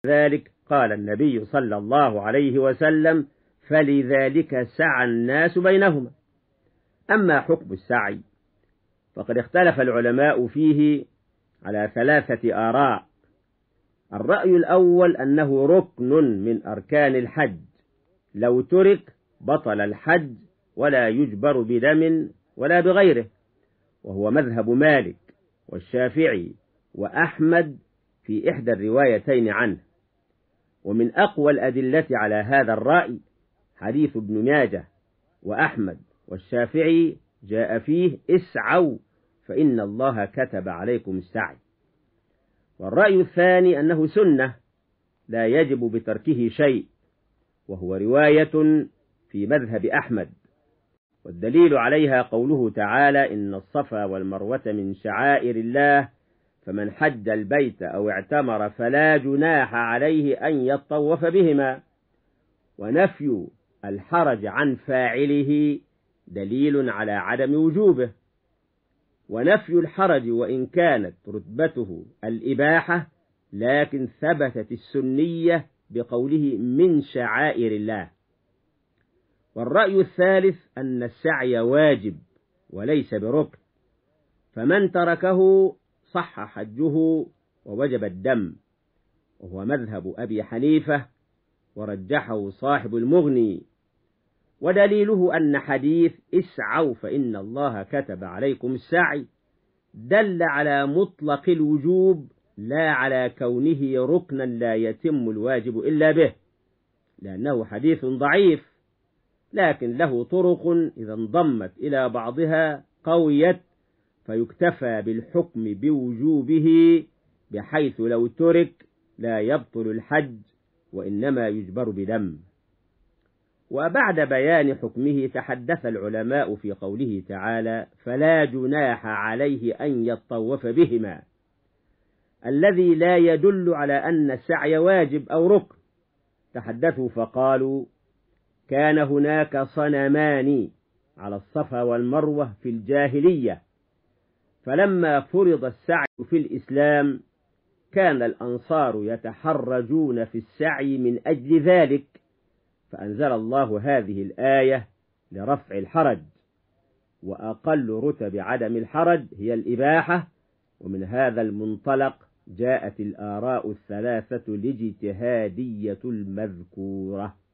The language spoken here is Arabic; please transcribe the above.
ذلك قال النبي صلى الله عليه وسلم: فلذلك سعى الناس بينهما. أما حكم السعي فقد اختلف العلماء فيه على 3 آراء. الرأي الأول أنه ركن من أركان الحج، لو ترك بطل الحج ولا يجبر بدم ولا بغيره، وهو مذهب مالك والشافعي وأحمد في إحدى الروايتين عنه. ومن أقوى الأدلة على هذا الرأي حديث ابن ماجه وأحمد والشافعي جاء فيه: اسعوا فإن الله كتب عليكم السعي. والرأي الثاني أنه سنة لا يجب بتركه شيء، وهو رواية في مذهب أحمد، والدليل عليها قوله تعالى: إن الصفا والمروة من شعائر الله فمن حج البيت أو اعتمر فلا جناح عليه أن يطوف بهما. ونفي الحرج عن فاعله دليل على عدم وجوبه. ونفي الحرج وإن كانت رتبته الإباحة، لكن ثبتت السنية بقوله من شعائر الله. والرأي الثالث أن السعي واجب وليس بركن، فمن تركه صح حجه ووجب الدم، وهو مذهب أبي حنيفة ورجحه صاحب المغني. ودليله أن حديث اسعوا فإن الله كتب عليكم السعي دل على مطلق الوجوب لا على كونه ركنا لا يتم الواجب إلا به، لأنه حديث ضعيف، لكن له طرق إذا انضمت إلى بعضها قويت، فيكتفى بالحكم بوجوبه، بحيث لو ترك لا يبطل الحج وإنما يجبر بدم. وبعد بيان حكمه تحدث العلماء في قوله تعالى: فلا جناح عليه أن يطوف بهما، الذي لا يدل على أن السعي واجب أو ركن. تحدثوا فقالوا: كان هناك صنمان على الصفا والمروة في الجاهلية، فلما فرض السعي في الإسلام كان الأنصار يتحرجون في السعي من أجل ذلك، فأنزل الله هذه الآية لرفع الحرج. وأقل رتب عدم الحرج هي الإباحة، ومن هذا المنطلق جاءت الآراء الثلاثة الاجتهادية المذكورة.